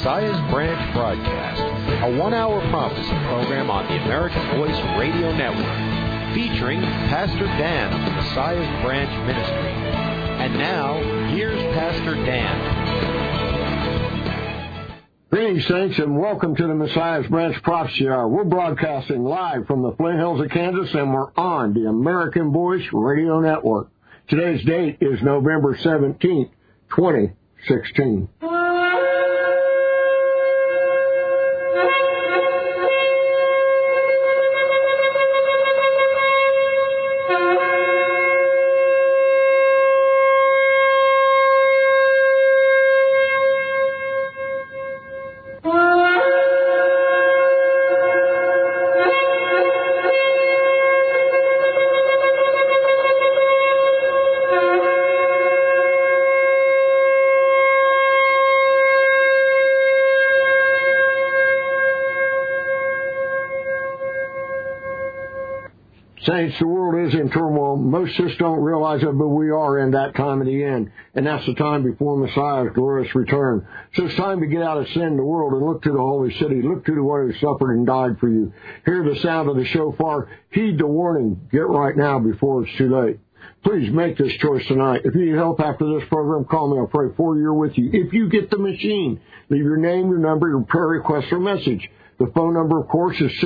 Messiah's Branch broadcast, a one-hour prophecy program on the American Voice Radio Network, featuring Pastor Dan of the Messiah's Branch Ministry. And now, here's Pastor Dan. Greetings, saints, and welcome to the Messiah's Branch Prophecy Hour. We're broadcasting live from the Flint Hills of Kansas, and we're on the American Voice Radio Network. Today's date is November 17th, 2016. Saints, the world is in turmoil. Most just don't realize it, but we are in that time of the end. And that's the time before Messiah's glorious return. So it's time to get out of sin in the world and look to the holy city. Look to the one who suffered and died for you. Hear the sound of the shofar. Heed the warning. Get right now before it's too late. Please make this choice tonight. If you need help after this program, call me. I'll pray for you or with you. If you get the machine, leave your name, your number, your prayer request, or message. The phone number, of course, is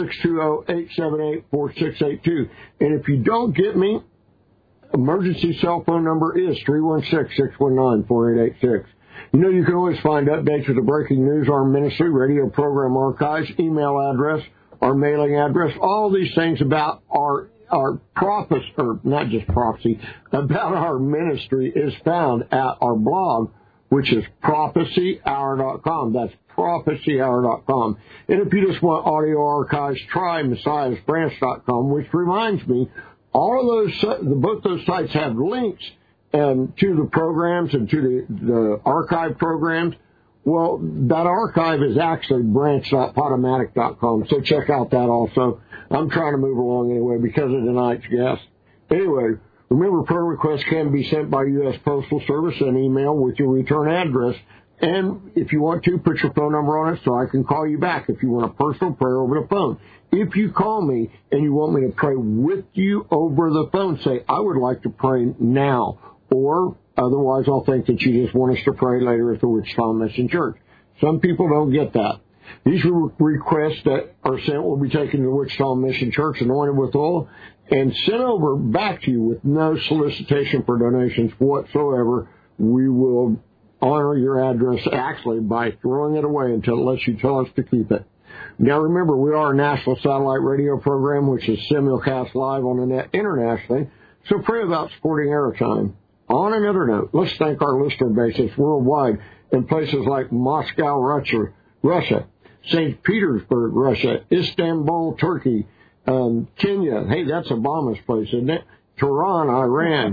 620-878-4682. And if you don't get me, emergency cell phone number is 316-619-4886. You know, you can always find updates with the breaking news, our ministry, radio program archives, email address, our mailing address, all these things about our prophecy, or not just prophecy, about our ministry is found at our blog, which is prophecyhour.com. That's prophecyhour.com. And if you just want audio archives, try messiahsbranch.com, which reminds me, all of those, both those sites have links to the programs and to the archive programs. Well, that archive is actually branch.podomatic.com, so check out that also. I'm trying to move along anyway because of tonight's guest. Anyway, remember, prayer requests can be sent by U.S. Postal Service and email with your return address. And if you want to, put your phone number on it so I can call you back if you want a personal prayer over the phone. If you call me and you want me to pray with you over the phone, say, I would like to pray now. Or otherwise, I'll think that you just want us to pray later at the Wichita Mission Church. Some people don't get that. These requests that are sent will be taken to the Wichita Mission Church, anointed with oil, and sent over back to you with no solicitation for donations whatsoever. We will honor your address actually by throwing it away unless you tell us to keep it. Now remember, we are a national satellite radio program which is simulcast live on the net internationally, so pray about supporting airtime. On another note, let's thank our listener bases worldwide in places like Moscow, Russia, St. Petersburg, Russia, Istanbul, Turkey, Kenya. Hey, that's Obama's place, isn't it? Tehran, Iran.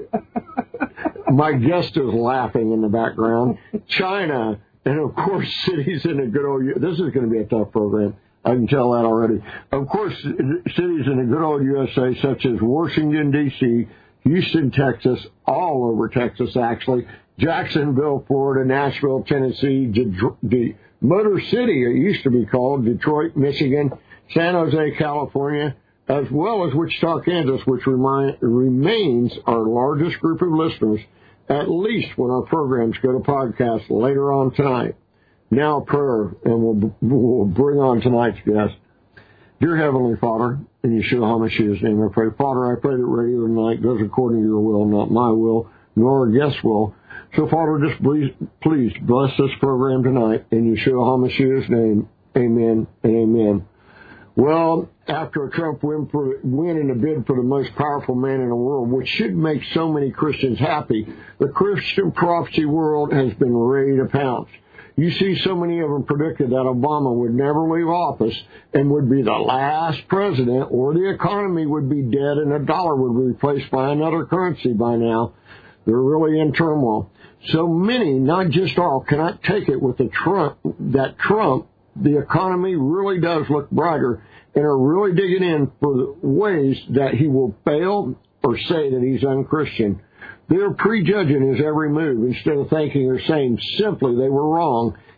My guest is laughing in the background. China, and of course, cities in the good old... This is going to be a tough program. I can tell that already. Of course, cities in the good old USA, such as Washington, D.C., Houston, Texas, all over Texas, actually, Jacksonville, Florida, Nashville, Tennessee, Motor City, it used to be called, Detroit, Michigan, San Jose, California, as well as Wichita, Kansas, which remains our largest group of listeners, at least when our programs go to podcast later on tonight. Now prayer, and we'll bring on tonight's guest. Dear Heavenly Father, in Yeshua HaMashiach's name I pray. Father, I pray that radio tonight goes according to your will, not my will, nor our guest's will. So, Father, just please bless this program tonight. In Yeshua HaMashiach's name, amen and amen. Well, after a Trump win in the bid for the most powerful man in the world, which should make so many Christians happy, the Christian prophecy world has been ready to pounce. You see, so many of them predicted that Obama would never leave office and would be the last president, or the economy would be dead and the dollar would be replaced by another currency by now. They're really in turmoil. So many, not just all, cannot take it with Trump, the economy really does look brighter, and are really digging in for the ways that he will fail or say that he's unchristian. They're prejudging his every move instead of thinking or saying simply they were wrong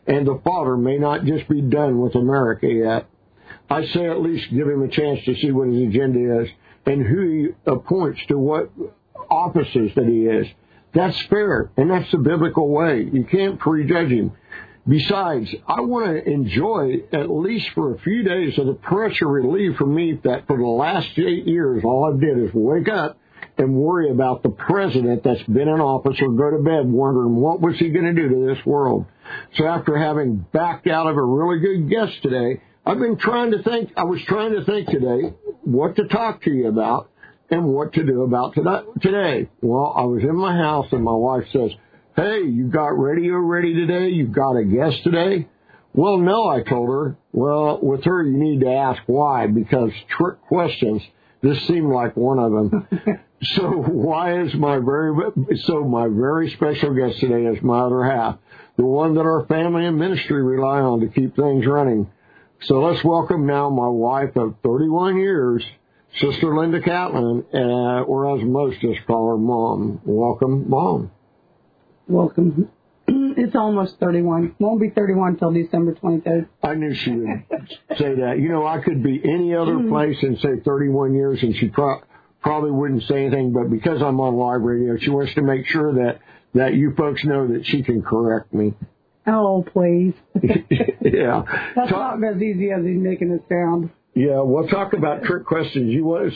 and the Father may not just be done with America yet. I say at least give him a chance to see what his agenda is and who he appoints to what offices that he is. That's fair, and that's the biblical way. You can't prejudge him. Besides, I want to enjoy, at least for a few days, of the pressure relief from me that for the last 8 years, all I did is wake up and worry about the president that's been in office or go to bed wondering what was he going to do to this world. So after having backed out of a really good guest today, I was trying to think today what to talk to you about and what to do about today. Well, I was in my house and my wife says, "Hey, you got radio ready today? You got a guest today?" Well, no, I told her. Well, with her, you need to ask why, because trick questions, this seemed like one of them. So my very special guest today is my other half, the one that our family and ministry rely on to keep things running. So let's welcome now my wife of 31 years, Sister Linda Catlin, or as most just call her Mom. Welcome, Mom. Welcome. It's almost 31. Won't be 31 till December 23rd. I knew she would say that. You know, I could be any other place and say 31 years, and she probably wouldn't say anything. But because I'm on live radio, she wants to make sure that you folks know that she can correct me. Oh, please. Yeah. That's not as easy as he's making it sound. Yeah, we'll talk about trick questions.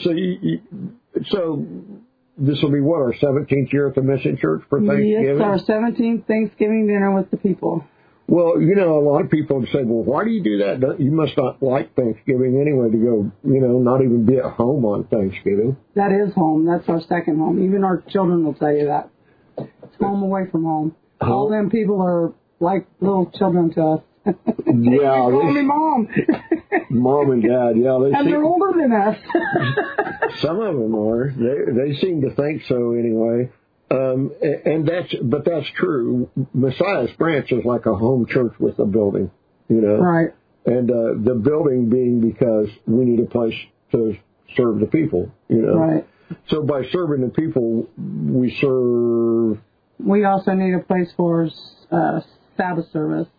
So this will be what, our 17th year at the Mission Church for Thanksgiving? Yes, our 17th Thanksgiving dinner with the people. Well, you know, a lot of people say, well, why do you do that? You must not like Thanksgiving anyway to go, you know, not even be at home on Thanksgiving. That is home. That's our second home. Even our children will tell you that. It's home away from home. All them people are like little children to us. Yeah, they call me Mom. Mom and Dad, yeah. They're older than us. Some of them are. They seem to think so anyway. But that's true. Messiah's Branch is like a home church with a building, you know. Right. And the building being because we need a place to serve the people, you know. Right. So by serving the people, we serve. We also need a place for Sabbath service.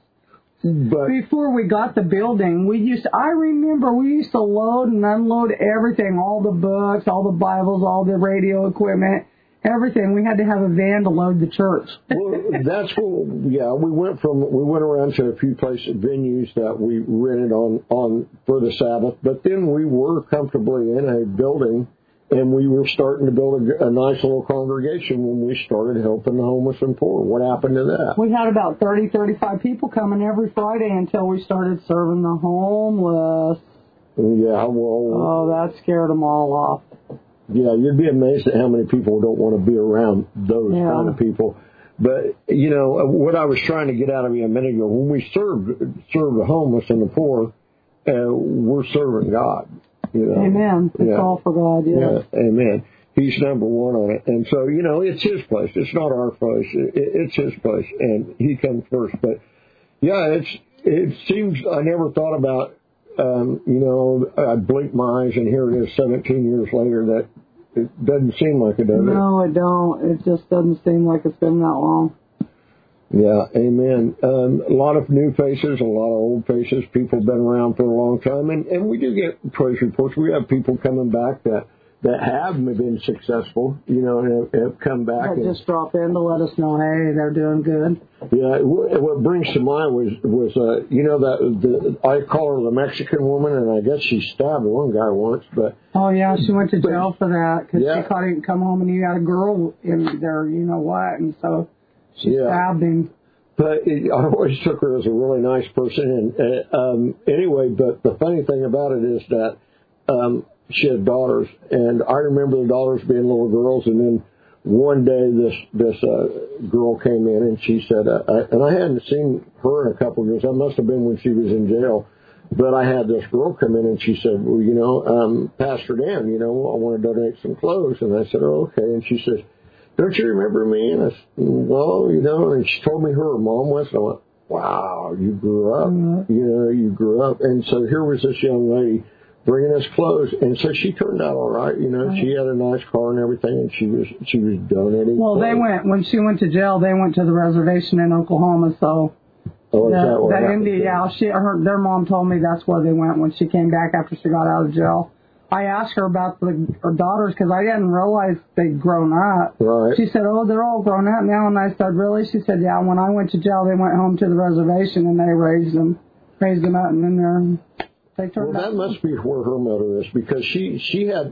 But before we got the building, I remember we used to load and unload everything, all the books, all the Bibles, all the radio equipment, everything. We had to have a van to load the church. Well, that's what, yeah, we went around to a few places, venues that we rented on for the Sabbath, but then we were comfortably in a building, and we were starting to build a nice little congregation when we started helping the homeless and poor. What happened to that? We had about 30, 35 people coming every Friday until we started serving the homeless. Yeah, well... Oh, that scared them all off. Yeah, you'd be amazed at how many people don't want to be around those kind of people. But, you know, what I was trying to get out of you a minute ago, when we serve the homeless and the poor, we're serving God. You know? Amen. It's all for God, yeah. Amen. He's number one on it. And so, you know, it's his place. It's not our place. It's his place. And he comes first. But, yeah, it seems I never thought about, you know, I blinked my eyes and here it is 17 years later that it doesn't seem like it, does it? No, it don't. It just doesn't seem like it's been that long. Yeah, amen. A lot of new faces, a lot of old faces, people been around for a long time, and we do get praise reports. We have people coming back that have been successful, you know, have come back. They just drop in to let us know, hey, they're doing good. Yeah, what brings to mind was you know, I call her the Mexican woman, and I guess she stabbed one guy once, but... Oh, yeah, she went to jail for that, because she thought he could come home and he had a girl in there, you know what, and so... She stabbed him. But I always took her as a really nice person. And anyway, but the funny thing about it is that she had daughters, and I remember the daughters being little girls. And then one day, this girl came in, and she said, and I hadn't seen her in a couple of years. That must have been when she was in jail. But I had this girl come in, and she said, well, you know, Pastor Dan, you know, I want to donate some clothes. And I said, oh, okay. And she says, don't you remember me? And I said, well, you know, and she told me who her mom was. And I went, wow, you grew up. Mm-hmm. You know, you grew up. And so here was this young lady bringing us clothes. And so she turned out all right. You know, right. She had a nice car and everything, and she was donating. Well, clothes. When she went to jail, they went to the reservation in Oklahoma, so Oh, is that what happened? Their mom told me that's where they went when she came back after she got out of jail. I asked her about her daughters because I didn't realize they'd grown up. Right. She said, "Oh, they're all grown up now." And I said, "Really?" She said, "Yeah. When I went to jail, they went home to the reservation and they raised them up, and then they turned out." That must be where her mother is, because she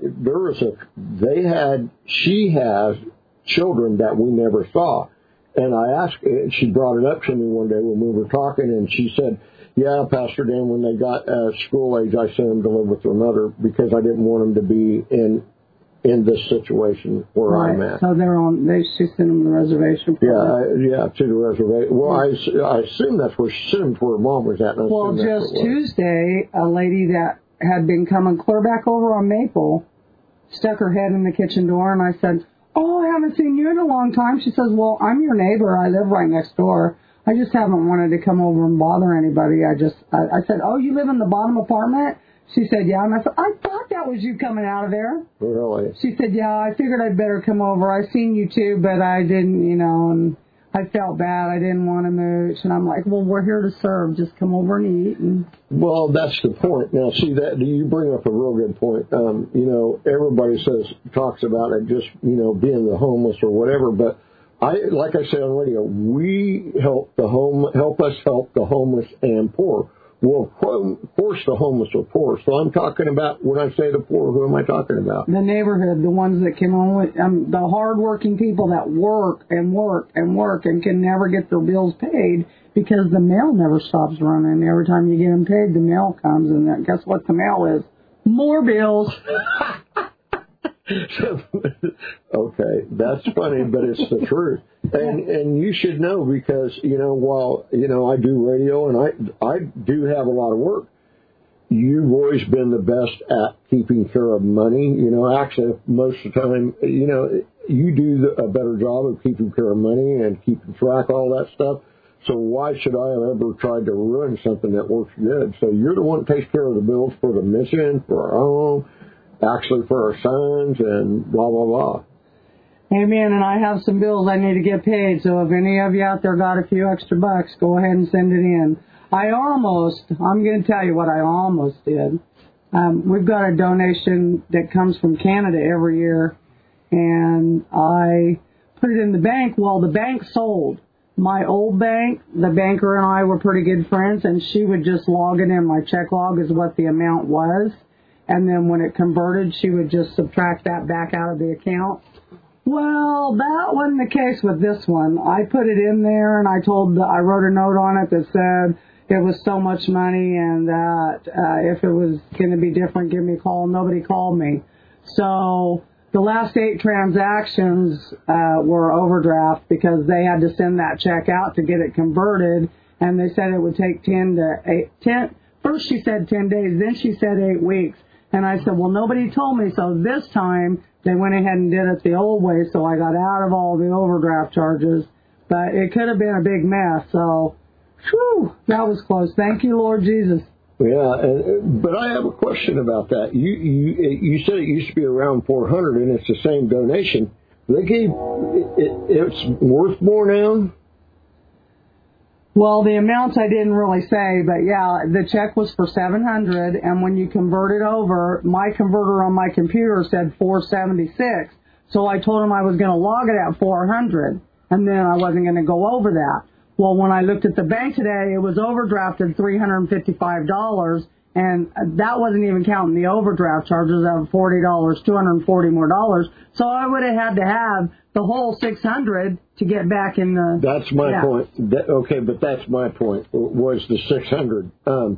has children that we never saw. And I asked, she brought it up to me one day when we were talking, and she said, "Yeah, Pastor Dan, when they got school age, I sent them to live with their mother because I didn't want them to be in this situation where I'm at." So she sent them to the reservation. To the reservation. Well, I assume that's where she sent them to where her mom was at. Well, just Tuesday, a lady that had been coming clear back over on Maple stuck her head in the kitchen door, and I said, "Oh, I haven't seen you in a long time." She says, "Well, I'm your neighbor. I live right next door. I just haven't wanted to come over and bother anybody. I said, "Oh, you live in the bottom apartment?" She said, "Yeah." And I said, "I thought that was you coming out of there." Really? She said, "Yeah, I figured I'd better come over. I seen you too, but I didn't, and I felt bad. I didn't want to mooch." And I'm like, "Well, we're here to serve. Just come over and eat." Well, that's the point. Now, see, that you bring up a real good point. Everybody talks about it just, being the homeless or whatever, but like I said on radio, we help us help the homeless and poor. Well, of course the homeless are poor. So I'm talking about, when I say the poor, who am I talking about? The neighborhood, the ones that can only, the hardworking people that work and work and work and can never get their bills paid because the mail never stops running. Every time you get them paid, the mail comes, and guess what the mail is? More bills. Okay, that's funny, but it's the truth. And you should know, because, while, I do radio and I do have a lot of work, you've always been the best at keeping care of money. Actually, most of the time, you do a better job of keeping care of money and keeping track of all that stuff. So why should I have ever tried to ruin something that works good? So you're the one that takes care of the bills for the mission, for our home, actually for our sons, and blah, blah, blah. Amen. And I have some bills I need to get paid. So if any of you out there got a few extra bucks, go ahead and send it in. I'm going to tell you what I almost did. We've got a donation that comes from Canada every year, and I put it in the bank. Well, the bank sold. My old bank, the banker and I were pretty good friends, and she would just log it in. My check log is what the amount was. And then when it converted, she would just subtract that back out of the account. Well, that wasn't the case with this one. I put it in there, and I wrote a note on it that said it was so much money, and that if it was going to be different, give me a call. Nobody called me. So the last 8 transactions were overdraft because they had to send that check out to get it converted, and they said it would take 10. First she said 10 days, then she said 8 weeks. And I said, well, nobody told me. So this time they went ahead and did it the old way, so I got out of all the overdraft charges. But it could have been a big mess. So, whew, that was close. Thank you, Lord Jesus. Yeah, but I have a question about that. You said it used to be around 400, and it's the same donation. They gave it's worth more now. Well, the amounts I didn't really say, but yeah, the check was for $700, and when you convert it over, my converter on my computer said $476. So I told him I was going to log it at $400, and then I wasn't going to go over that. Well, when I looked at the bank today, it was overdrafted $355, and that wasn't even counting the overdraft charges of $40, $240 more dollars. So I would have had to have the whole $600 to get back in the... That's my point. Okay, but that's my point, was the $600.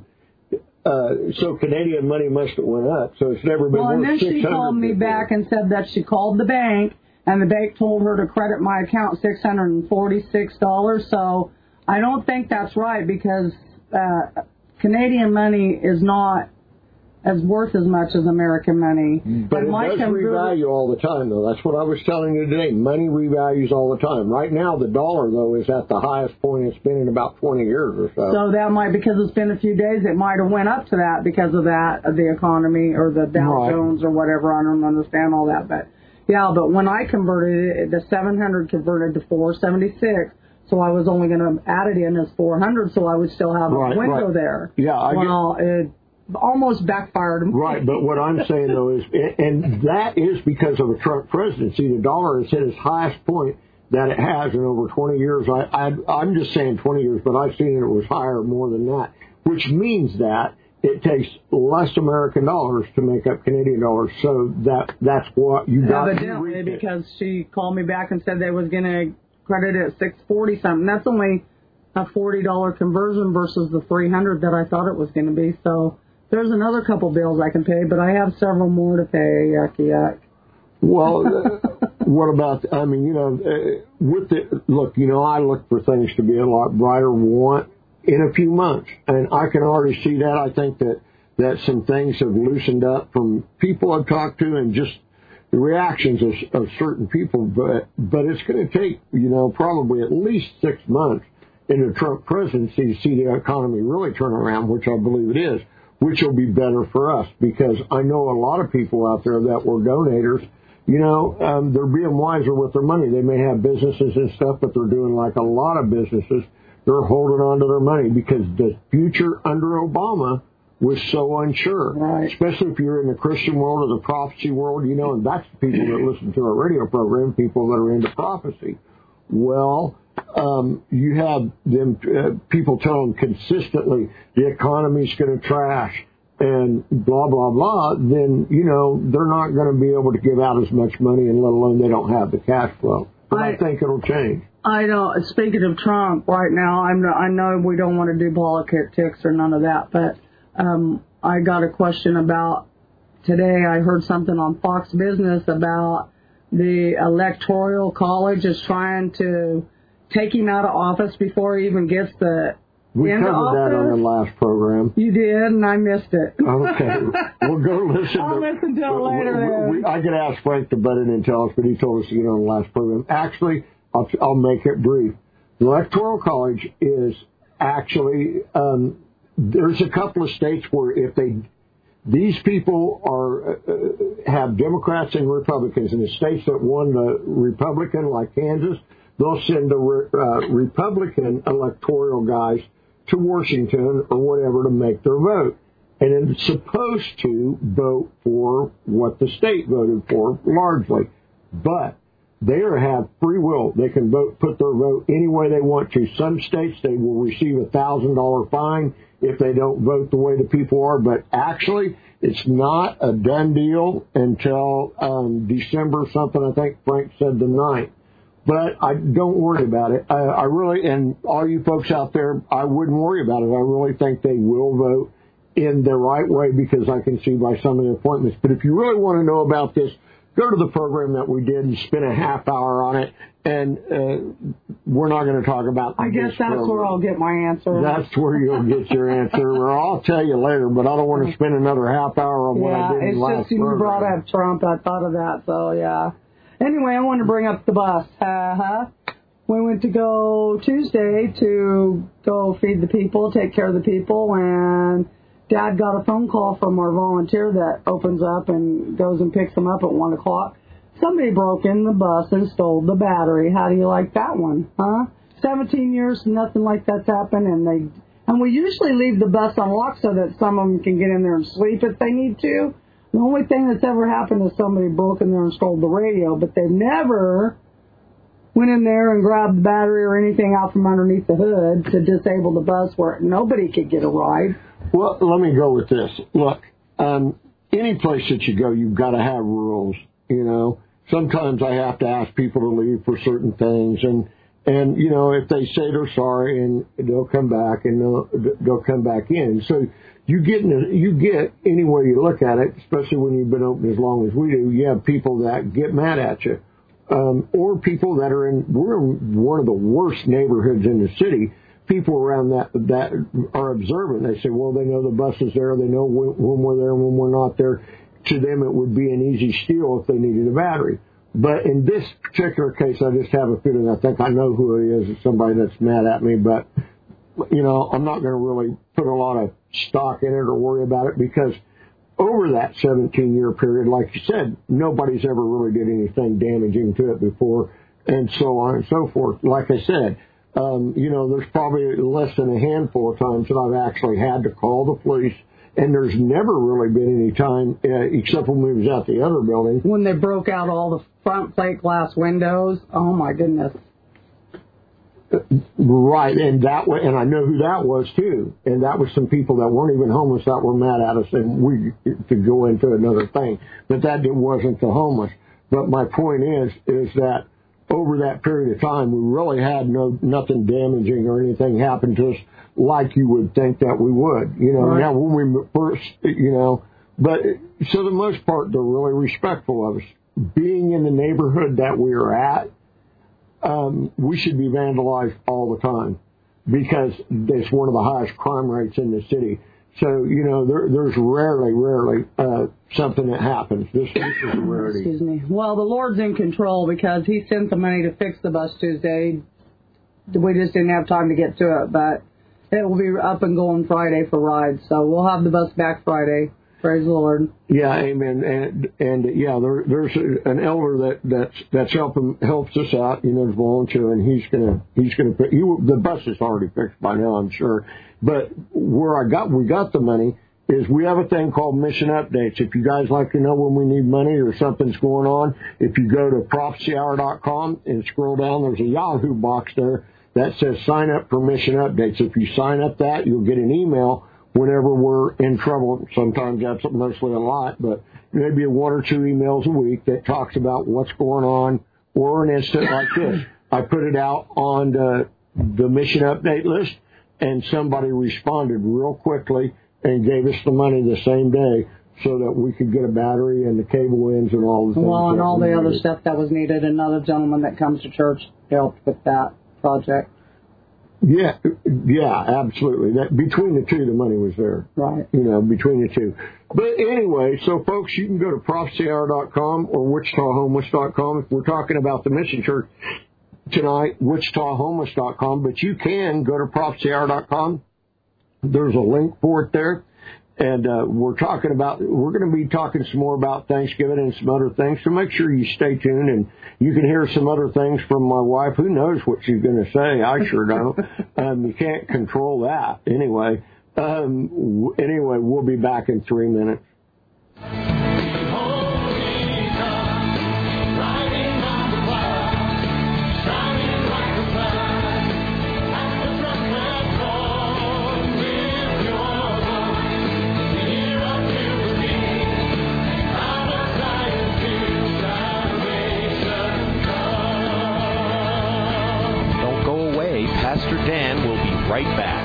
So Canadian money must have went up, so it's never been worth $600. Well, and then she called me back and said that she called the bank, and the bank told her to credit my account $646. So I don't think that's right, because Canadian money is not as worth as much as American money. But it does revalue all the time, though. That's what I was telling you today. Money revalues all the time. Right now, the dollar, though, is at the highest point it's been in about 20 years or so. So that might, because it's been a few days, it might have went up to that because of that, of the economy or the Dow Jones or whatever. I don't understand all that, but yeah. But when I converted it, the 700 converted to 476. so I was only going to add it in as 400, so I would still have a window there. Yeah, it almost backfired. Right, but what I'm saying, though, is, and that is because of a Trump presidency, the dollar has hit its highest point that it has in over 20 years. I'm just saying 20 years, but I've seen it was higher more than that, which means that it takes less American dollars to make up Canadian dollars. So that's what you got. Evidently, because she called me back and said they was going to credit it at 640 something. That's only a $40 conversion versus the 300 that I thought it was going to be. So there's another couple bills I can pay, but I have several more to pay. Yuck, yuck. Well, what about, I mean, you know, look, you know, I look for things to be a lot brighter in a few months, and I can already see that. I think that some things have loosened up from people I've talked to and just the reactions of certain people, but it's going to take, you know, probably at least 6 months in the Trump presidency to see the economy really turn around, which I believe it is, which will be better for us, because I know a lot of people out there that were donators. You know, they're being wiser with their money. They may have businesses and stuff, but they're doing like a lot of businesses. They're holding on to their money because the future under Obama was so unsure, right. Especially if you're in the Christian world or the prophecy world, you know, and that's the people that listen to our radio program, people that are into prophecy. Well, you have them people tell them consistently the economy's going to trash and blah, blah, blah, then, you know, they're not going to be able to give out as much money, and let alone they don't have the cash flow. But I think it'll change. I don't. Speaking of Trump right now, I know we don't want to do politics or none of that, but I got a question about today. I heard something on Fox Business about the Electoral College is trying to take him out of office before he even gets the We covered that on the last program. You did, and I missed it. Okay. We'll go listen. I'll listen to it later. I could ask Frank to butt in and tell us, but he told us to get on the last program. Actually, I'll make it brief. The Electoral College is actually, there's a couple of states where if these people have Democrats and Republicans. In the states that won the Republican, like Kansas, they'll send the Republican electoral guys to Washington or whatever to make their vote. And it's supposed to vote for what the state voted for, largely. But they have free will. They can put their vote any way they want to. Some states, they will receive a $1,000 fine if they don't vote the way the people are. But actually, it's not a done deal until December something. I think Frank said the 9th. But I don't worry about it. I really, and all you folks out there, I wouldn't worry about it. I really think they will vote in the right way, because I can see by some of the appointments. But if you really want to know about this, go to the program that we did and spend a half hour on it. And we're not going to talk about I guess that's program. Where I'll get my answer. That's where you'll get your answer. Or I'll tell you later, but I don't want to spend another half hour on what I did in the last program. Yeah, it's just you brought up Trump. I thought of that, so yeah. Anyway, I wanted to bring up the bus. We went to go Tuesday to go feed the people, take care of the people, and Dad got a phone call from our volunteer that opens up and goes and picks them up at 1 o'clock. Somebody broke in the bus and stole the battery. How do you like that one, huh? 17 years, nothing like that's happened, and we usually leave the bus unlocked so that some of them can get in there and sleep if they need to. The only thing that's ever happened is somebody broke in there and stole the radio, but they never went in there and grabbed the battery or anything out from underneath the hood to disable the bus where nobody could get a ride. Well, let me go with this. Look, any place that you go, you've got to have rules, you know. Sometimes I have to ask people to leave for certain things, and you know, if they say they're sorry, and they'll come back, and they'll come back in. So you get any way you look at it, especially when you've been open as long as we do. You have people that get mad at you, or people that we're in one of the worst neighborhoods in the city. People around that are observant. They say, well, they know the bus is there. They know when we're there and when we're not there. To them, it would be an easy steal if they needed a battery. But in this particular case, I just have a feeling, I think I know who he is. It's somebody that's mad at me. But, you know, I'm not going to really put a lot of stock in it or worry about it, because over that 17-year period, like you said, nobody's ever really did anything damaging to it before, and so on and so forth. Like I said, There's probably less than a handful of times that I've actually had to call the police, and there's never really been any time, except when we was at the other building. When they broke out all the front plate glass windows, oh my goodness. Right, and I know who that was too, and that was some people that weren't even homeless that were mad at us, and we could go into another thing, but that wasn't the homeless. But my point is that over that period of time, we really had nothing damaging or anything happen to us like you would think that we would. Right. Now when we first, but so the most part, they're really respectful of us. Being in the neighborhood that we are at, we should be vandalized all the time because it's one of the highest crime rates in the city. So, there's rarely something that happens. This is a rarity. Excuse me. Well, the Lord's in control because He sent the money to fix the bus Tuesday. We just didn't have time to get to it, but it will be up and going Friday for rides. So we'll have the bus back Friday. Praise the Lord. Yeah, amen. And there's an elder that's helps us out. There's volunteer, and he's gonna put the bus is already fixed by now, I'm sure. But where we got the money is we have a thing called mission updates. If you guys like to know when we need money or something's going on, if you go to prophecyhour.com and scroll down, there's a Yahoo box there that says sign up for mission updates. If you sign up that, you'll get an email whenever we're in trouble. Sometimes that's mostly a lot, but maybe 1 or 2 emails a week that talks about what's going on, or an instant like this. I put it out on the mission update list, and somebody responded real quickly and gave us the money the same day so that we could get a battery and the cable ends and all the things. Well, and all the other stuff that was needed. Another gentleman that comes to church helped with that project. Yeah, absolutely. Between the two, the money was there. Right. Between the two. But anyway, so folks, you can go to prophecyhour.com or WichitaHomeless.com. If we're talking about the Mission Church tonight, WichitaHomeless.com, but you can go to prophecyhour.com. There's a link for it there. And we're going to be talking some more about Thanksgiving and some other things. So make sure you stay tuned, and you can hear some other things from my wife. Who knows what she's going to say? I sure don't. You can't control that. Anyway, we'll be back in 3 minutes. Pastor Dan will be right back.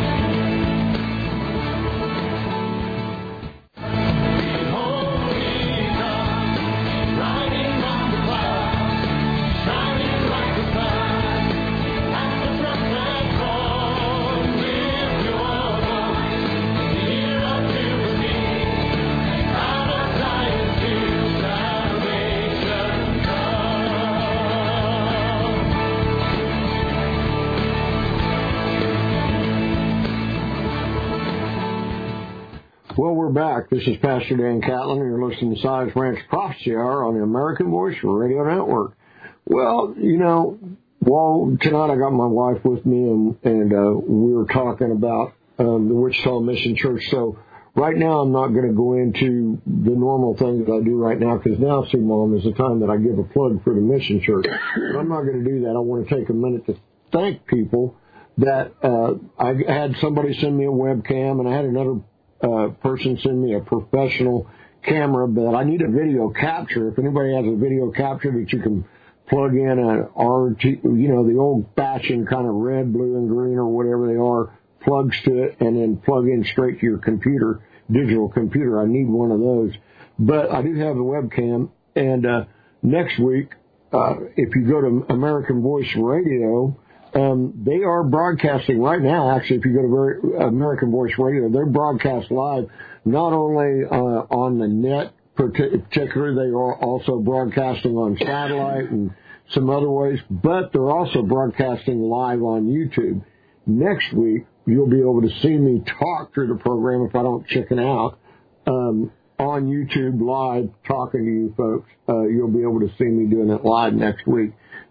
Well, we're back. This is Pastor Dan Catlin, and you're listening to Size Ranch Prophecy Hour on the American Voice Radio Network. Well, tonight I got my wife with me, and we were talking about the Wichita Mission Church. So right now I'm not going to go into the normal things that I do right now, because now, see, Mom, is the time that I give a plug for the Mission Church. But I'm not going to do that. I want to take a minute to thank people that I had somebody send me a webcam, and I had another person send me a professional camera, but I need a video capture. If anybody has a video capture that you can plug in an RT, the old-fashioned kind of red, blue, and green, or whatever they are, plugs to it, and then plug in straight to your computer, digital computer. I need one of those. But I do have a webcam, and next week, if you go to American Voice Radio, they are broadcasting right now. Actually, if you go to American Voice Radio, they're broadcast live, not only on the net, particularly, they are also broadcasting on satellite and some other ways, but they're also broadcasting live on YouTube. Next week, you'll be able to see me talk through the program if I don't chicken out, on YouTube live talking to you folks. You'll be able to see me doing it live next week.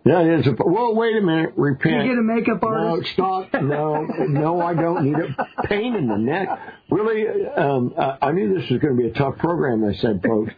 That is well, wait a minute. Repent. You get a makeup artist? No, stop. No, I don't need a pain in the neck. Really, I knew this was going to be a tough program, I said, folks.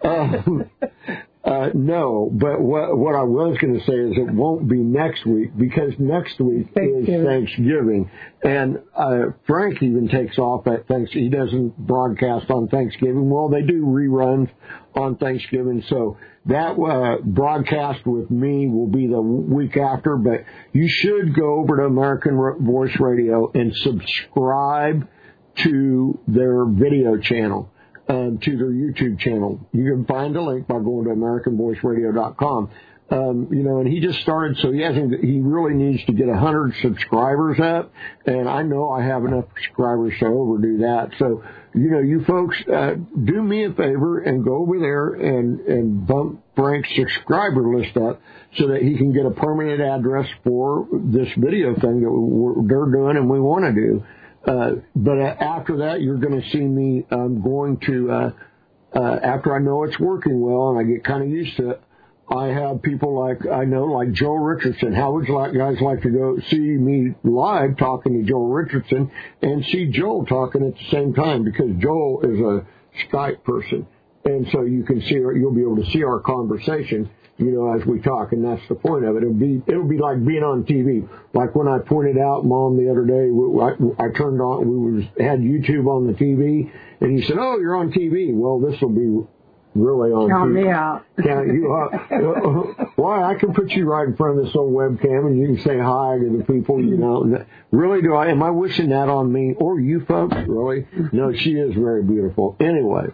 No, but what I was going to say is it won't be next week because next week is Thanksgiving. And Frank even takes off at Thanksgiving. He doesn't broadcast on Thanksgiving. Well, they do reruns on Thanksgiving. So that broadcast with me will be the week after. But you should go over to American Voice Radio and subscribe to their video channel. To their YouTube channel. You can find a link by going to AmericanVoiceRadio.com. And he just started, so he really needs to get 100 subscribers up, and I know I have enough subscribers to overdo that. So, you folks, do me a favor and go over there and bump Frank's subscriber list up so that he can get a permanent address for this video thing that they're doing and we want to do. But after that, you're going to see me. I'm going to, after I know it's working well and I get kind of used to it, I have people like Joel Richardson. How would you guys like to go see me live talking to Joel Richardson and see Joel talking at the same time? Because Joel is a Skype person. And so you'll be able to see our conversation, as we talk, and that's the point of it. It'll be like being on TV. Like when I pointed out, Mom, the other day, I turned on, had YouTube on the TV, and he said, "Oh, you're on TV." Well, this will be really on Count TV. Me out. Count you out. Why? I can put you right in front of this old webcam, and you can say hi to the people. Really, am I wishing that on me or you folks? Really? No, she is very beautiful. Anyway.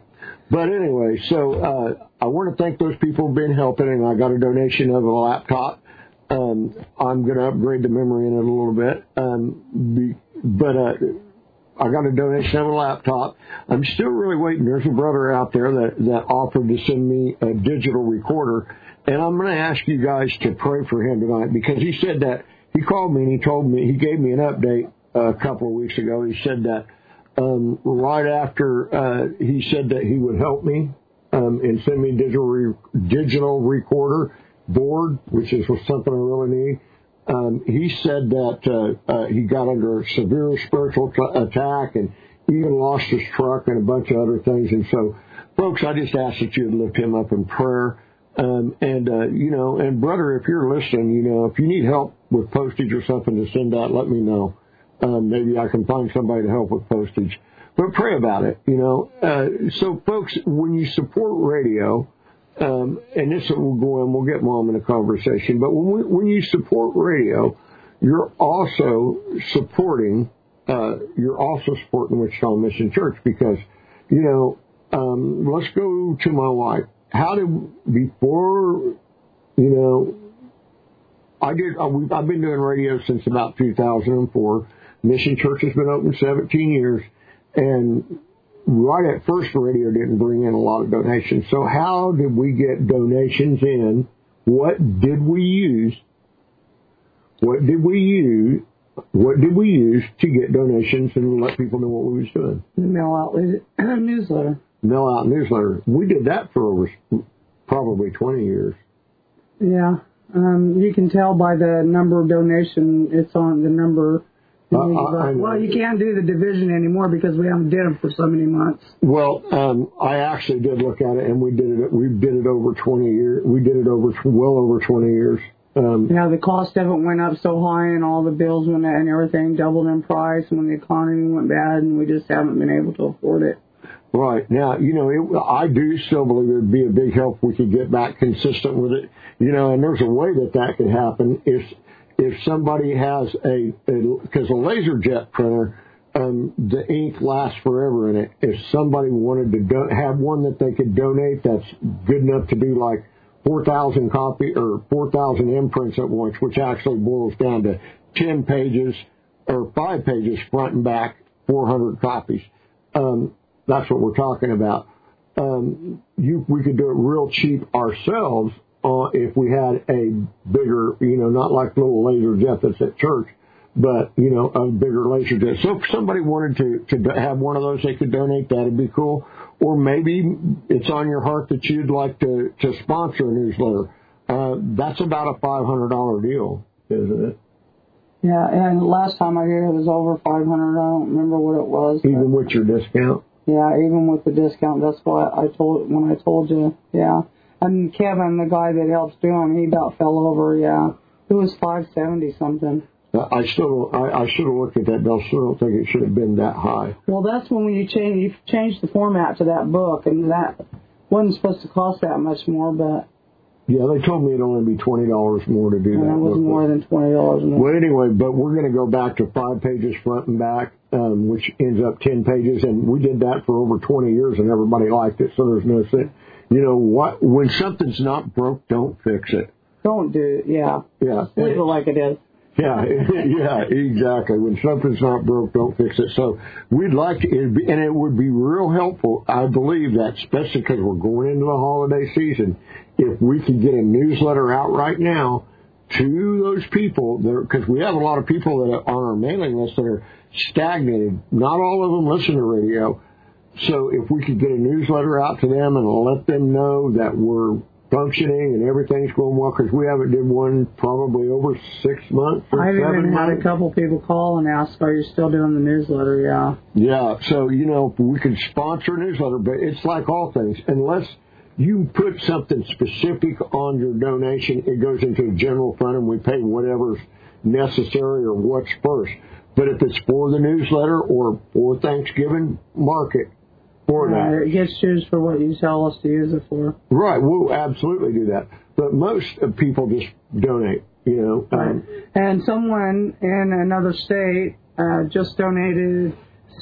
So I want to thank those who've been helping, and I got a donation of a laptop. I'm going to upgrade the memory in it a little bit, but I got a donation of a laptop. I'm still really waiting. There's a brother out there that offered to send me a digital recorder, and I'm going to ask you guys to pray for him tonight because he said that he called me and he gave me an update a couple of weeks ago. He said that. Right after he said that he would help me and send me digital recorder board, which is something I really need. He said that he got under a severe spiritual attack and even lost his truck and a bunch of other things. And so, folks, I just ask that you would lift him up in prayer. And brother, if you're listening, if you need help with postage or something to send out, let me know. Maybe I can find somebody to help with postage. But pray about it, So, folks, when you support radio, and this will go in, we'll get Mom in a conversation, but when you support radio, you're also supporting Wichita Mission Church because, let's go to my wife. I've been doing radio since about 2004. Mission Church has been open 17 years, and right at first, the radio didn't bring in a lot of donations. So how did we get donations in? What did we use? What did we use to get donations and let people know what we was doing? Mail out newsletter. Mail out newsletter. We did that for over probably 20 years. Yeah. You can tell by the number of donation. It's on the number. Well, you can't do the division anymore because we haven't did them for so many months. Well, I actually did look at it, and we did it over 20 years. We did it well over 20 years. The cost of it went up so high, and all the bills went up, and everything doubled in price when the economy went bad, and we just haven't been able to afford it. Right. Now, I do still believe it would be a big help if we could get back consistent with it. And there's a way that could happen if somebody has because a laser jet printer, the ink lasts forever in it. If somebody wanted to have one that they could donate that's good enough to do like 4,000 copy or 4,000 imprints at once, which actually boils down to 10 pages or 5 pages front and back, 400 copies. That's what we're talking about. We could do it real cheap ourselves if we had a bigger, not like the little laser jet that's at church, but, a bigger laser jet. So if somebody wanted to have one of those they could donate, that'd be cool. Or maybe it's on your heart that you'd like to sponsor a newsletter. That's about a $500 deal, isn't it? Yeah, and last time I heard it was over 500. I don't remember what it was. Even with your discount? Yeah, even with the discount. That's what I told when I told you. Yeah, and Kevin, the guy that helps do them, he about fell over. Yeah, it was 570 something. I should have looked at that bill. I still don't think it should have been that high. Well, that's when you changed the format to that book, and that wasn't supposed to cost that much more, but. Yeah, they told me it'd only be $20 more to do that. It was more than $20 more. Well, anyway, but we're going to go back to 5 pages front and back, which ends up 10 pages, and we did that for over 20 years, and everybody liked it, so there's no sense. You know what? When something's not broke, don't fix it. Don't do it, yeah. Yeah. Just leave it like it is. Yeah, yeah, exactly. When something's not broke, don't fix it. So we'd like to, and it would be real helpful, I believe that, especially because we're going into the holiday season, if we could get a newsletter out right now to those people, because we have a lot of people that are on our mailing list that are stagnated. Not all of them listen to radio. So if we could get a newsletter out to them and let them know that we're functioning and everything's going well, because we haven't did one probably over 6 months or 7 months. I've even had a couple people call and ask, are you still doing the newsletter? Yeah. Yeah, so, you know, we could sponsor a newsletter, but it's like all things. Unless you put something specific on your donation, it goes into a general fund and we pay whatever's necessary or what's first. But if it's for the newsletter or for Thanksgiving, mark it. It gets used for what you tell us to use it for. Right, we'll absolutely do that. But most people just donate, you know. Right. And someone in another state just donated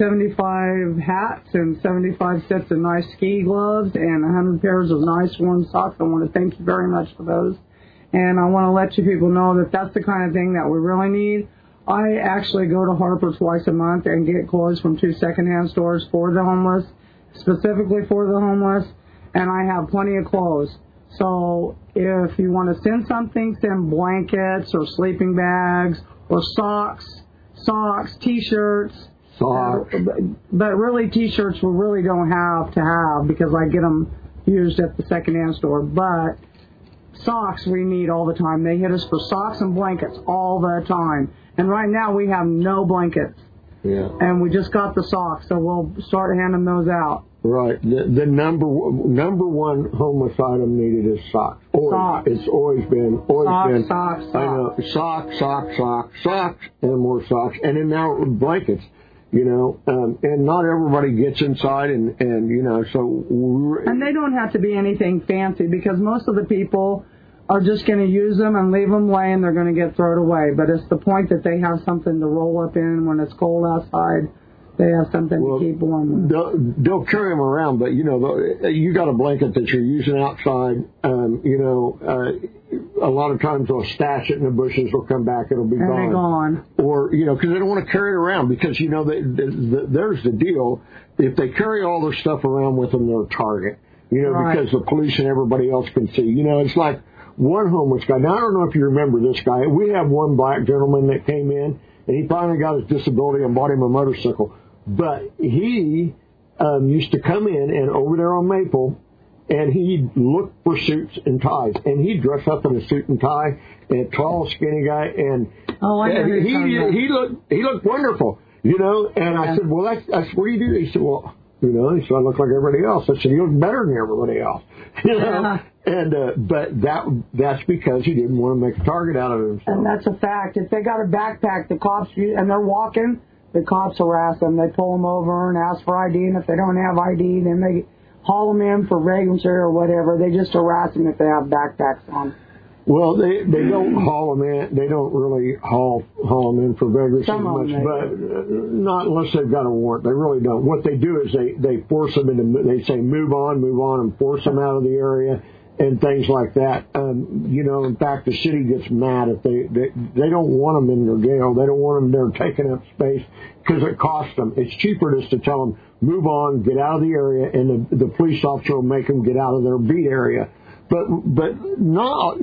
75 hats and 75 sets of nice ski gloves and 100 pairs of nice warm socks. I want to thank you very much for those. And I want to let you people know that that's the kind of thing that we really need. I actually go to Harper twice a month and get clothes from 2 secondhand stores for the homeless, specifically for the homeless, and I have plenty of clothes. So if you want to send something, send blankets or sleeping bags or socks, T-shirts. Socks. But really T-shirts we really don't have to have because I get them used at the secondhand store. But socks we need all the time. They hit us for socks and blankets all the time. And right now we have no blankets. Yeah. And we just got the socks, so we'll start handing those out. Right. The number one homeless item needed is socks. Socks. It's always been. Socks. I know. Socks, and more socks. And then now blankets, you know. And not everybody gets inside, and you know, so. And they don't have to be anything fancy because most of the people are just going to use them and leave them laying. They're going to get thrown away. But it's the point that they have something to roll up in when it's cold outside. They have something to keep warm. They'll carry them around, but, you know, you got a blanket that you're using outside. You know, a lot of times they'll stash it in the bushes. They'll come back. It'll be gone. And gone. Or, you know, because they don't want to carry it around because, you know, there's the deal. If they carry all their stuff around with them, they're a target. You know, right. Because the police and everybody else can see. You know, it's like one homeless guy. Now, I don't know if you remember this guy. We have one black gentleman that came in, and he finally got his disability and bought him a motorcycle. But he used to come in and over there on Maple, and he'd look for suits and ties. And he'd dress up in a suit and tie, and a tall, skinny guy. And he looked wonderful, you know. And I said, well, that's what you do. He said, well, you know, he said, I look like everybody else. I said, you look better than everybody else, you know. And but that's because he didn't want to make a target out of himself. And that's a fact. If they got a backpack, the cops and they're walking. The cops harass them. They pull them over and ask for ID, and if they don't have ID, then they haul them in for vagrancy or whatever. They just harass them if they have backpacks on. Well, they don't haul them in. They don't really haul them in for vagrancy much, but not unless they've got a warrant. They really don't. What they do is they force them into. They say move on, and force them out of the area. And things like that. You know, in fact, the city gets mad if they don't want them in their jail. They don't want them there taking up space because it costs them. It's cheaper just to tell them, move on, get out of the area, and the police officer will make them get out of their beat area. But not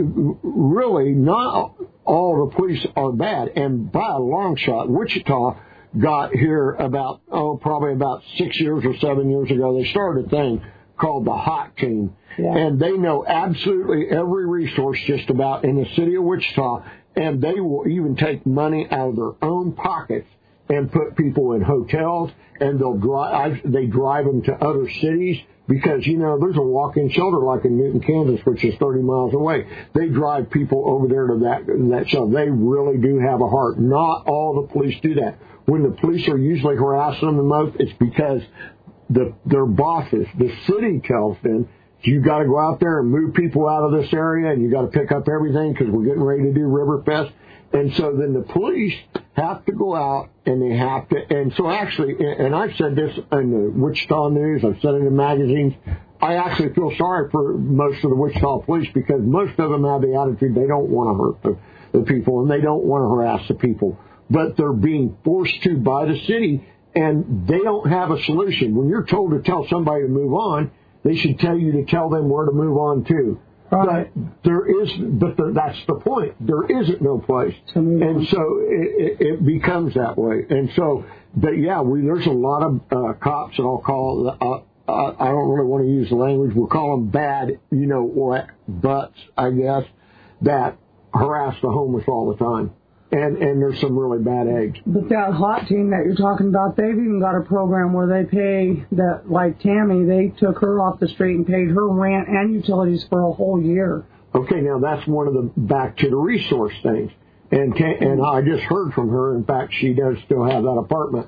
all the police are bad. And by a long shot, Wichita got here probably about 6 years or 7 years ago. They started a thing called the HOT team. Yeah. And they know absolutely every resource just about in the city of Wichita, and they will even take money out of their own pockets and put people in hotels, and they drive them to other cities because, you know, there's a walk-in shelter like in Newton, Kansas, which is 30 miles away. They drive people over there to that shelter. They really do have a heart. Not all the police do that. When the police are usually harassing them the most, it's because their bosses, the city tells them, you got to go out there and move people out of this area, and you got to pick up everything because we're getting ready to do Riverfest. And so then the police have to go out, and they have to, and so actually, and I've said this in the Wichita News, I've said it in magazines, I actually feel sorry for most of the Wichita police because most of them have the attitude they don't want to hurt the people, and they don't want to harass the people. But they're being forced to by the city, and they don't have a solution. When you're told to tell somebody to move on, they should tell you to tell them where to move on to. Right. But that's the point. There isn't no place. And so it becomes that way. And so, but yeah, there's a lot of cops, and I'll call, I don't really want to use the language, we'll call them bad, you know what, butts, I guess, that harass the homeless all the time. And there's some really bad eggs. But that HOT team that you're talking about, they've even got a program where they pay that, like Tammy, they took her off the street and paid her rent and utilities for a whole year. Okay, now that's one of the back to the resource things. And I just heard from her. In fact, she does still have that apartment.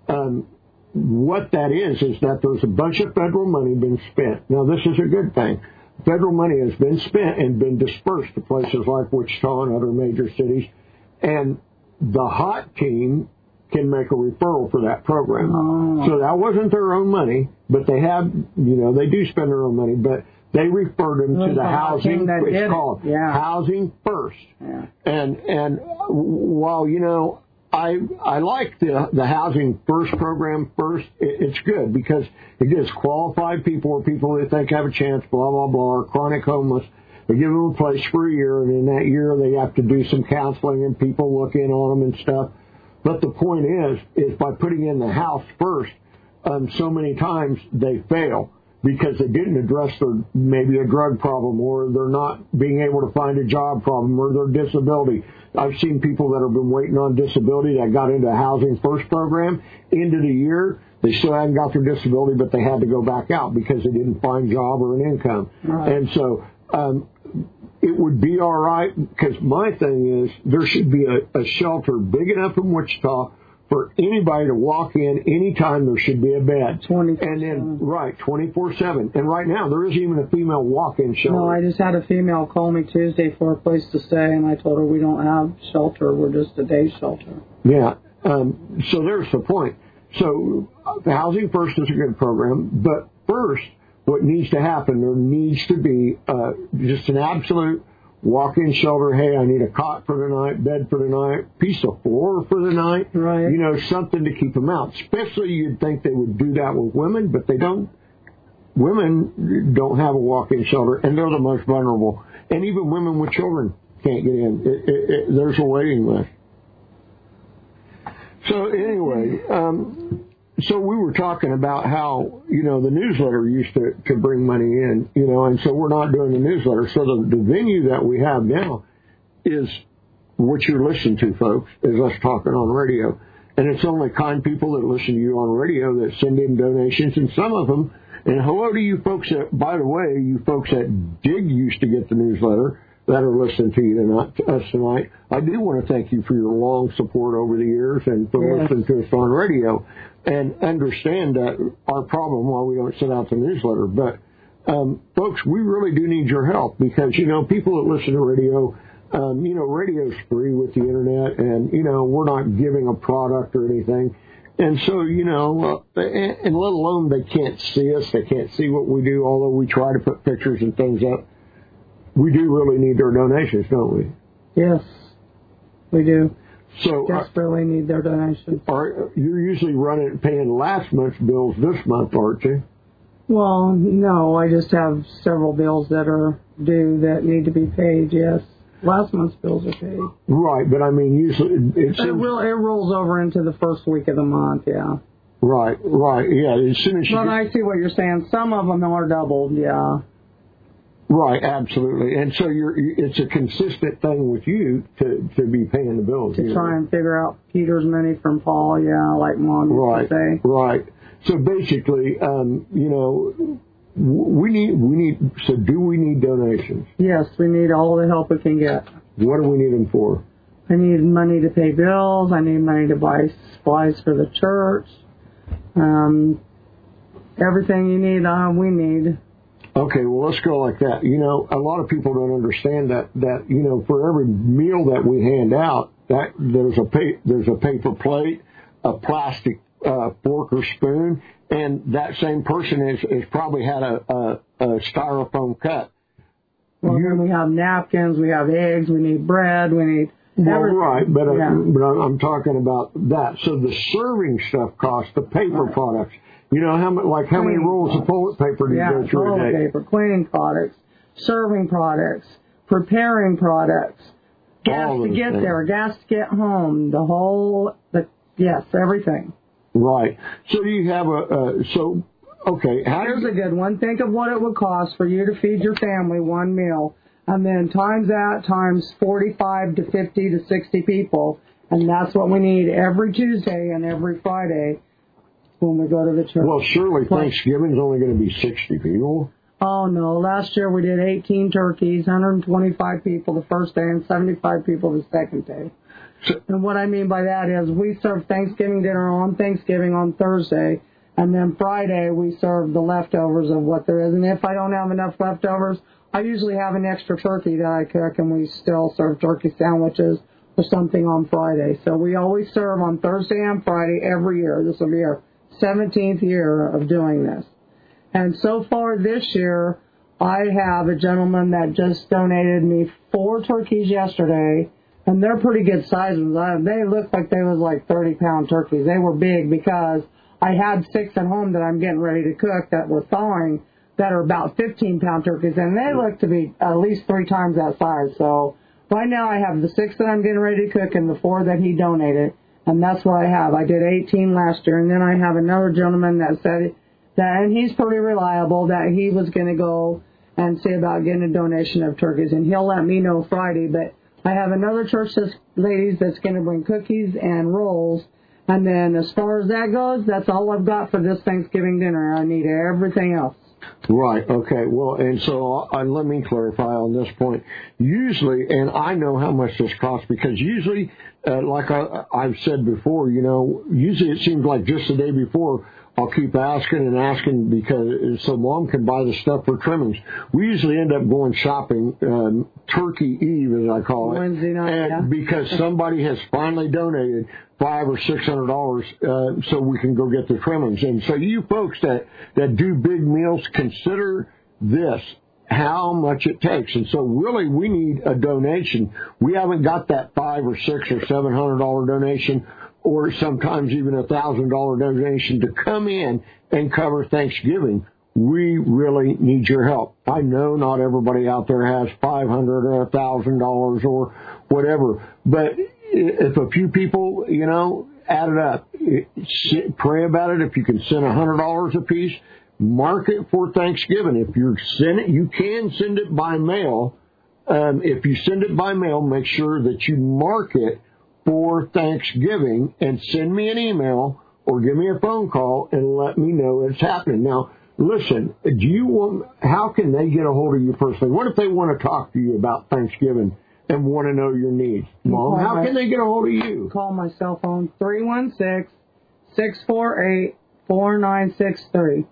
What that is that there's a bunch of federal money been spent. Now, this is a good thing. Federal money has been spent and been dispersed to places like Wichita and other major cities. And the HOT team can make a referral for that program. Oh. So that wasn't their own money, but they have, you know, they do spend their own money, but they referred them to the housing. It's called Housing First. Yeah. And while, you know, I like the Housing First program first, it's good because it gives qualified people or people that think have a chance, blah, blah, blah, or chronic homeless. They give them a place for a year, and in that year they have to do some counseling and people look in on them and stuff. But the point is by putting in the house first, so many times they fail because they didn't address maybe a drug problem, or they're not being able to find a job problem, or their disability. I've seen people that have been waiting on disability that got into a Housing First program. Into the year, they still hadn't got their disability, but they had to go back out because they didn't find a job or an income. Right. And so it would be all right, because my thing is there should be a shelter big enough in Wichita for anybody to walk in anytime. There should be a bed. 24/7. And then, right, 24/7. And right now there isn't even a female walk-in shelter. No, I just had a female call me Tuesday for a place to stay, and I told her we don't have shelter. We're just a day shelter. Yeah. So there's the point. So the Housing First is a good program, but first, what needs to happen, there needs to be just an absolute walk-in shelter. Hey, I need a cot for the night, bed for the night, piece of floor for the night. Right. You know, something to keep them out. Especially you'd think they would do that with women, but they don't. Women don't have a walk-in shelter, and they're the most vulnerable. And even women with children can't get in. There's a waiting list. So anyway, so we were talking about how, you know, the newsletter used to bring money in, you know, and so we're not doing the newsletter. So the venue that we have now is what you're listening to, folks, is us talking on radio. And it's only kind people that listen to you on radio that send in donations, and some of them, and hello to you folks that, by the way, you folks that did used to get the newsletter that are listening to you tonight, to us tonight. I do want to thank you for your long support over the years and for listening to us on radio. And understand that our problem why we don't send out the newsletter. But, folks, we really do need your help because, you know, people that listen to radio, you know, radio's free with the Internet, and, you know, we're not giving a product or anything. And so, you know, and let alone they can't see us, they can't see what we do, although we try to put pictures and things up. We do really need their donations, don't we? Yes, we do. So desperately need their donations. You're usually paying last month's bills this month, aren't you? Well, no, I just have several bills that are due that need to be paid, yes. Last month's bills are paid. Right, but I mean, usually it rolls over into the first week of the month, yeah. Right. Yeah, as soon as you... But I see what you're saying. Some of them are doubled, yeah. Right, absolutely. And so it's a consistent thing with you to be paying the bills. To try and figure out Peter's money from Paul, yeah, like Mom used to say. Right. So basically, we need. So do we need donations? Yes, we need all the help we can get. What do we need them for? I need money to pay bills. I need money to buy supplies for the church. Everything you need, we need. Okay, well, let's go like that. A lot of people don't understand that for every meal that we hand out, that there's a paper plate, a plastic fork or spoon, and that same person has probably had a styrofoam cup. Well, then we have napkins, we have eggs, we need bread, we need everything. Well, right, but I'm talking about that. So the serving stuff costs, the paper products. How many rolls of toilet paper do you go through a day? Toilet paper, cleaning products, serving products, preparing products, gas to get there, gas to get home, everything. Right. So you have okay. Here's a good one. Think of what it would cost for you to feed your family one meal, and then times 45 to 50 to 60 people, and that's what we need every Tuesday and every Friday when we go to the church. Well, surely Thanksgiving's only going to be 60 people. Oh, no. Last year we did 18 turkeys, 125 people the first day and 75 people the second day. And what I mean by that is we serve Thanksgiving dinner on Thanksgiving on Thursday, and then Friday we serve the leftovers of what there is. And if I don't have enough leftovers, I usually have an extra turkey that I cook, and we still serve turkey sandwiches or something on Friday. So we always serve on Thursday and Friday every year. This will be our 17th year of doing this. And so far this year, I have a gentleman that just donated me 4 turkeys yesterday, and they're pretty good sizes. They look like they was like 30-pound turkeys. They were big because I had 6 at home that I'm getting ready to cook that were thawing that are about 15-pound turkeys, and they look to be at least 3 times that size. So right now I have the 6 that I'm getting ready to cook and the 4 that he donated. And that's what I have. I did 18 last year, and then I have another gentleman that said that, and he's pretty reliable, that he was going to go and see about getting a donation of turkeys, and he'll let me know Friday. But I have another church ladies that's going to bring cookies and rolls, and then as far as that goes, that's all I've got for this Thanksgiving dinner. I need everything else. Right, okay. Well, and so let me clarify on this point. Usually, and I know how much this costs because usually, like I've said before, usually it seems like just the day before I'll keep asking because so Mom can buy the stuff for trimmings. We usually end up going shopping Turkey Eve, as I call it, Wednesday night, because somebody has finally donated $500 or $600 so we can go get the trimmings. And so you folks that do big meals, consider this, how much it takes. And so really we need a donation. We haven't got that $500 or $600 or $700 donation, or sometimes even $1,000 donation to come in and cover Thanksgiving. We really need your help. I know not everybody out there has $500 or $1,000 or whatever, but if a few people, add it up, pray about it. If you can send $100 a piece, mark it for Thanksgiving. If you send it, you can send it by mail. If you send it by mail, make sure that you mark it for Thanksgiving and send me an email or give me a phone call and let me know it's happening. Now, listen, how can they get a hold of you personally? What if they want to talk to you about Thanksgiving and want to know your needs? Mom, how can they get a hold of you? Call my cell phone, 316-648-4963.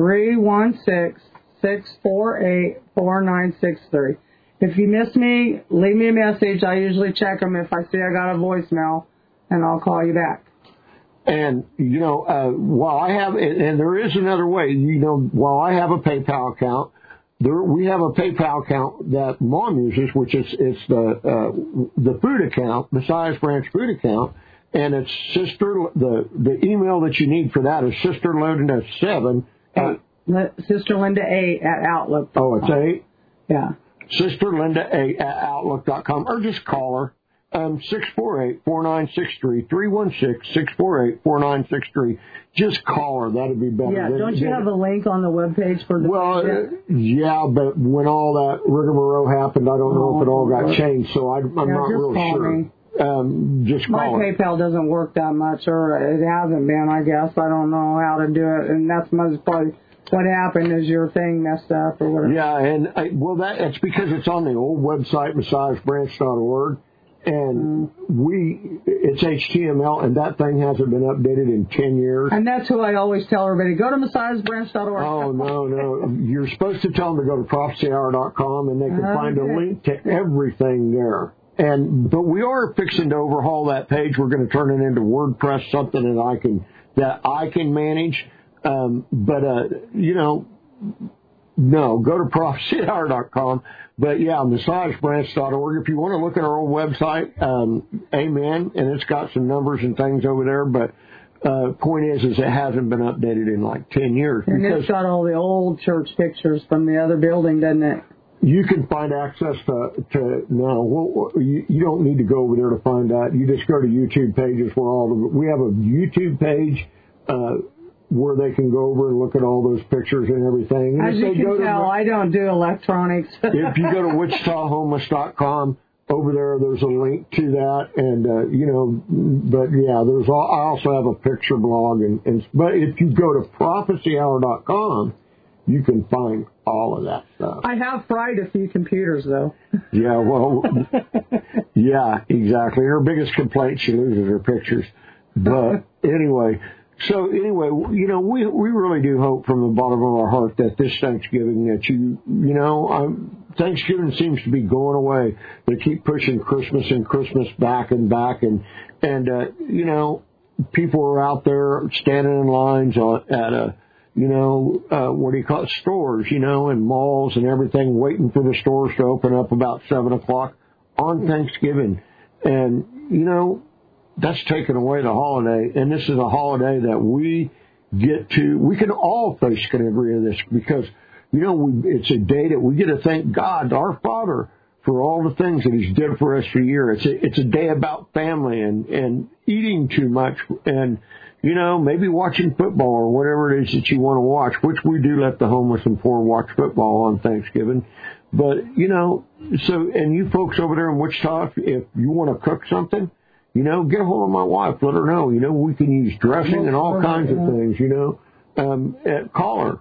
316-648-4963. If you miss me, leave me a message. I usually check them if I see I got a voicemail, and I'll call you back. And, while I have, and there is another way, while I have a PayPal account, we have a PayPal account that Mom uses, which is the food account, the Messiah's Branch food account, and it's the email that you need for that is Sister Linda 7. Sister Linda 8 at Outlook. Oh, it's 8? Yeah. Sister Linda 8 at Outlook.com, or just call her. 648-4963, 316-648-4963. Just call her. That'd be better. Yeah, don't you have a link on the webpage for the yeah, but when all that rigmarole happened, I don't know if it all got changed, so I'm not real sure. Me. Just call My PayPal doesn't work that much, or it hasn't been, I guess. I don't know how to do it, and that's probably what happened is your thing messed up or whatever. Yeah, and that's because it's on the old website, massagebranch.org. And it's HTML, and that thing hasn't been updated in 10 years. And that's who I always tell everybody, go to massagebranch.org. Oh, no. You're supposed to tell them to go to prophecyhour.com, and they can find a link to everything there. But we are fixing to overhaul that page. We're going to turn it into WordPress, something that I can manage. No, go to prophecyhour.com. But, yeah, massagebranch.org. If you want to look at our old website, amen, and it's got some numbers and things over there. But point is it hasn't been updated in like 10 years. And it's got all the old church pictures from the other building, doesn't it? You can find access to no. You don't need to go over there to find that. You just go to YouTube pages where we have a YouTube page where they can go over and look at all those pictures and everything. And as you can tell, I don't do electronics. If you go to WichitaHomeless.com, over there's a link to that, and but yeah, I also have a picture blog, but if you go to prophecyhour.com, you can find all of that stuff. I have fried a few computers, though. Yeah, well, yeah, exactly. Her biggest complaint, she loses her pictures. But anyway, we really do hope from the bottom of our heart that this Thanksgiving that Thanksgiving seems to be going away. They keep pushing Christmas and Christmas back and back, and people are out there standing in lines at stores, and malls and everything, waiting for the stores to open up about 7 o'clock on Thanksgiving. And, that's taken away the holiday. And this is a holiday that we can all face can agree on this because, it's a day that we get to thank God, our Father, for all the things that He's did for us for the year. It's a day about family and eating too much and, maybe watching football or whatever it is that you want to watch, which we do let the homeless and poor watch football on Thanksgiving. But, and you folks over there in Wichita, if you want to cook something, get a hold of my wife, let her know, we can use dressing and all kinds of things, call her,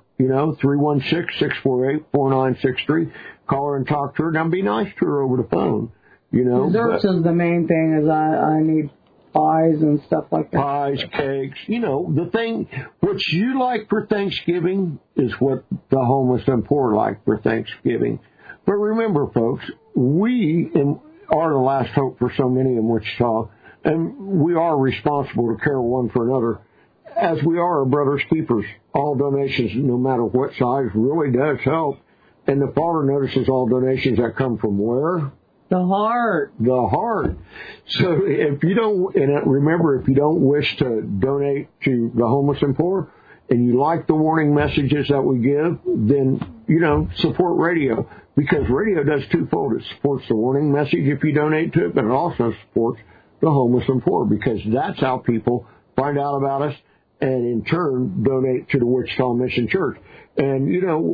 316-648-4963, call her and talk to her. Now be nice to her over the phone, Desserts is the main thing is I need pies and stuff like that. Pies, cakes, the thing, what you like for Thanksgiving is what the homeless and poor like for Thanksgiving. But remember, folks, we are the last hope for so many in Wichita, and we are responsible to care one for another, as we are our brother's keepers. All donations, no matter what size, really does help. And the Father notices all donations that come from where? The heart. The heart. So if you don't, and remember, if you don't wish to donate to the homeless and poor, and you like the warning messages that we give, then, support radio. Because radio does twofold. It supports the warning message if you donate to it, but it also supports the homeless and poor, because that's how people find out about us and in turn donate to the Wichita Mission Church. And,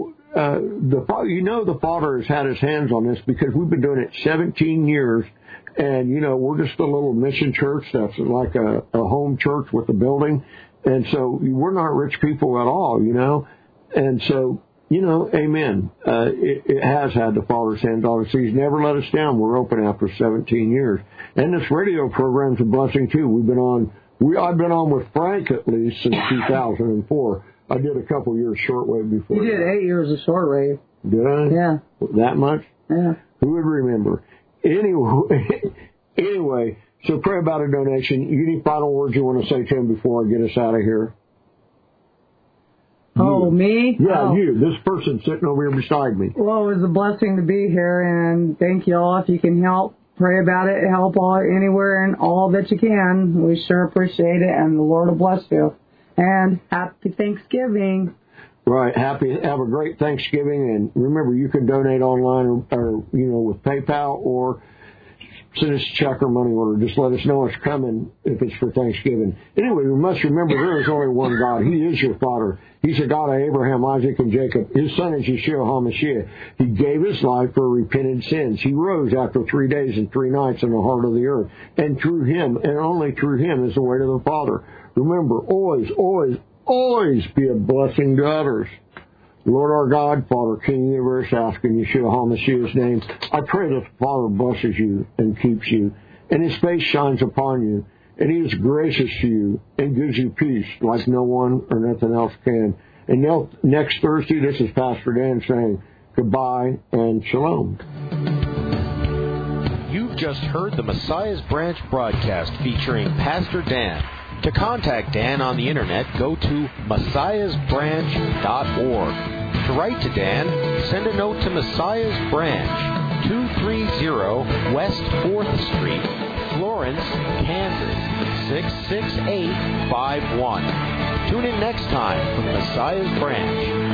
the Father has had his hands on this because we've been doing it 17 years. And, we're just a little mission church that's like a home church with a building. And so we're not rich people at all, And so, amen. It has had the Father's hands on us. He's never let us down. We're open after 17 years. And this radio program's a blessing, too. I've been on with Frank, at least, since 2004. I did a couple of years shortwave before. You did 8 years of shortwave. Did I? Yeah. That much? Yeah. Who would remember? Anyway, so pray about a donation. Any final words you want to say to him before I get us out of here? Oh, me? Yeah, you. This person sitting over here beside me. Well, it was a blessing to be here, and thank you all. If you can help, pray about it, help all anywhere and all that you can. We sure appreciate it, and the Lord will bless you. And happy Thanksgiving. Right. Have a great Thanksgiving. And remember, you can donate online or with PayPal or Send us a check or money order. Just let us know it's coming if it's for Thanksgiving. Anyway, we must remember there is only one God. He is your Father. He's the God of Abraham, Isaac, and Jacob. His son is Yeshua HaMashiach. He gave his life for repented sins. He rose after 3 days and 3 nights in the heart of the earth. And through him, and only through him, is the way to the Father. Remember, always, always, always be a blessing to others. Lord our God, Father, King of the universe, ask in Yeshua HaMashiach's name, I pray that the Father blesses you and keeps you, and his face shines upon you, and he is gracious to you and gives you peace like no one or nothing else can. And now, next Thursday, this is Pastor Dan saying goodbye and shalom. You've just heard the Messiah's Branch broadcast featuring Pastor Dan. To contact Dan on the internet, go to messiahsbranch.org. To write to Dan, send a note to Messiah's Branch, 230 West 4th Street, Florence, Kansas, 66851. Tune in next time for Messiah's Branch.